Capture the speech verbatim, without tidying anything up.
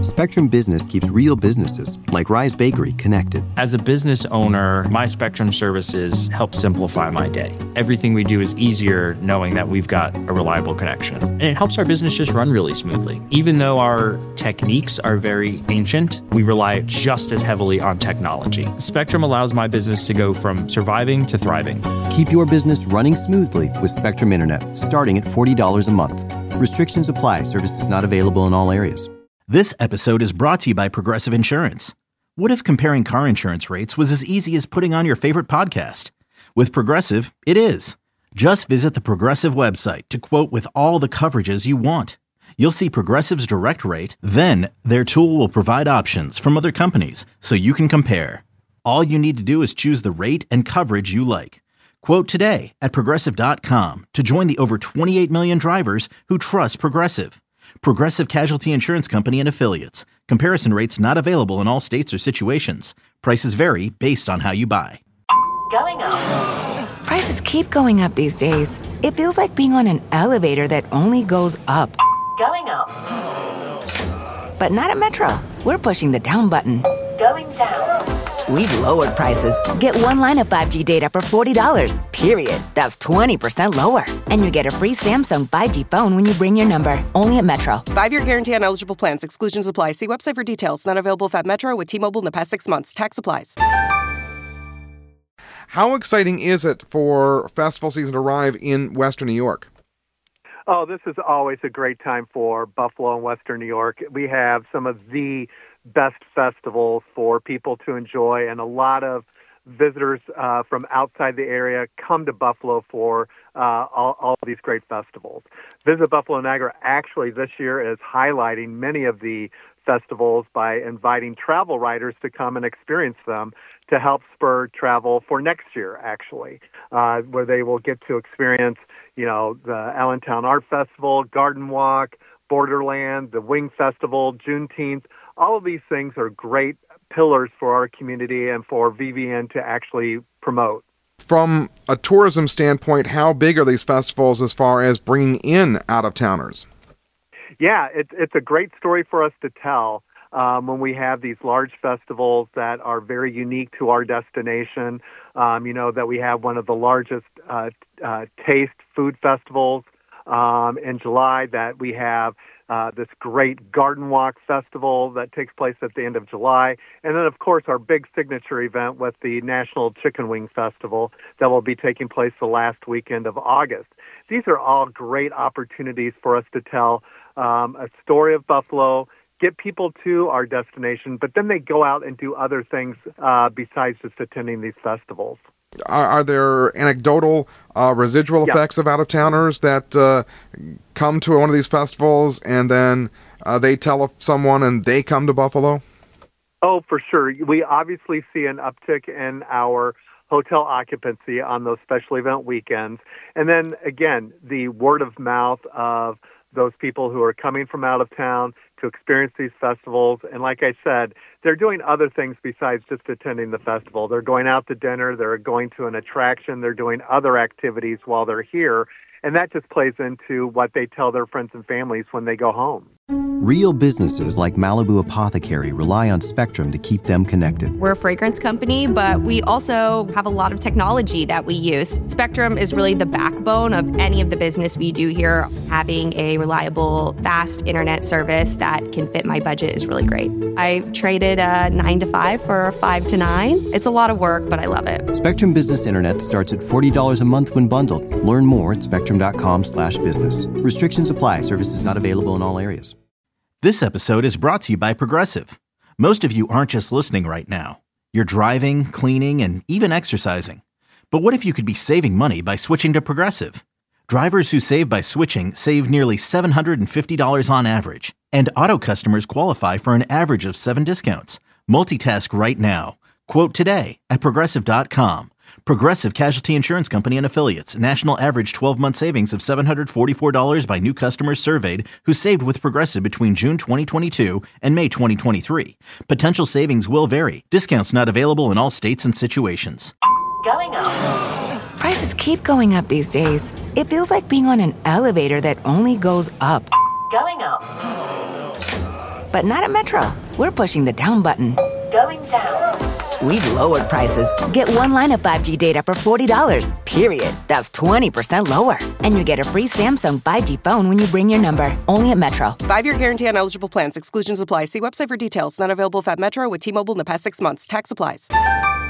Spectrum Business keeps real businesses, like Rise Bakery, connected. As a business owner, my Spectrum services help simplify my day. Everything we do is easier knowing that we've got a reliable connection. And it helps our business just run really smoothly. Even though our techniques are very ancient, we rely just as heavily on technology. Spectrum allows my business to go from surviving to thriving. Keep your business running smoothly with Spectrum Internet, starting at forty dollars a month. Restrictions apply. Services not available in all areas. This episode is brought to you by Progressive Insurance. What if comparing car insurance rates was as easy as putting on your favorite podcast? With Progressive, it is. Just visit the Progressive website to quote with all the coverages you want. You'll see Progressive's direct rate, then their tool will provide options from other companies so you can compare. All you need to do is choose the rate and coverage you like. Quote today at Progressive dot com to join the over twenty-eight million drivers who trust Progressive. Progressive Casualty Insurance Company and Affiliates. Comparison rates not available in all states or situations. Prices vary based on how you buy. Going up. Prices keep going up these days. It feels like being on an elevator that only goes up. Going up. But not at Metro. We're pushing the down button. Going down. We've lowered prices. Get one line of five G data for forty dollars, period. That's twenty percent lower. And you get a free Samsung five G phone when you bring your number. Only at Metro. Five-year guarantee on eligible plans. Exclusions apply. See website for details. Not available at Metro with T-Mobile in the past six months. Tax applies. How exciting is it for festival season to arrive in Western New York? Oh, this is always a great time for Buffalo and Western New York. We have some of the best festivals for people to enjoy, and a lot of visitors uh, from outside the area come to Buffalo for uh, all, all of these great festivals. Visit Buffalo Niagara actually this year is highlighting many of the festivals by inviting travel writers to come and experience them to help spur travel for next year, actually, uh, where they will get to experience, you know, the Allentown Art Festival, Garden Walk, Borderland, the Wing Festival, Juneteenth. All of these things are great pillars for our community and for V V N to actually promote. From a tourism standpoint, how big are these festivals as far as bringing in out-of-towners? Yeah, it, it's a great story for us to tell um, when we have these large festivals that are very unique to our destination. Um, you know, that we have one of the largest uh, uh, taste food festivals um, in July, that we have Uh, this great Garden Walk Festival that takes place at the end of July. And then, of course, our big signature event with the National Chicken Wing Festival that will be taking place the last weekend of August. These are all great opportunities for us to tell um, a story of Buffalo, get people to our destination, but then they go out and do other things uh, besides just attending these festivals. Are, are there anecdotal uh, residual yeah. effects of out-of-towners that uh, come to one of these festivals and then uh, they tell someone and they come to Buffalo? Oh, for sure. We obviously see an uptick in our hotel occupancy on those special event weekends. And then, again, the word of mouth of those people who are coming from out of town to experience these festivals. And like I said, they're doing other things besides just attending the festival. They're going out to dinner, they're going to an attraction, they're doing other activities while they're here. And that just plays into what they tell their friends and families when they go home. Real businesses like Malibu Apothecary rely on Spectrum to keep them connected. We're a fragrance company, but we also have a lot of technology that we use. Spectrum is really the backbone of any of the business we do here. Having a reliable, fast internet service that can fit my budget is really great. I traded a nine to five for a five to nine. It's a lot of work, but I love it. Spectrum Business Internet starts at forty dollars a month when bundled. Learn more at spectrum.com slash business. Restrictions apply. Services not available in all areas. This episode is brought to you by Progressive. Most of you aren't just listening right now. You're driving, cleaning, and even exercising. But what if you could be saving money by switching to Progressive? Drivers who save by switching save nearly seven hundred fifty dollars on average. And auto customers qualify for an average of seven discounts. Multitask right now. Quote today at Progressive dot com. Progressive Casualty Insurance Company and Affiliates. National average twelve-month savings of seven hundred forty-four dollars by new customers surveyed who saved with Progressive between June twenty twenty-two and May twenty twenty-three. Potential savings will vary. Discounts not available in all states and situations. Going up. Prices keep going up these days. It feels like being on an elevator that only goes up. Going up. But not at Metro. We're pushing the down button. Going down. We've lowered prices. Get one line of five G data for forty dollars, period. That's twenty percent lower. And you get a free Samsung five G phone when you bring your number. Only at Metro. Five-year guarantee on eligible plans. Exclusions apply. See website for details. Not available if at Metro with T-Mobile in the past six months. Tax applies.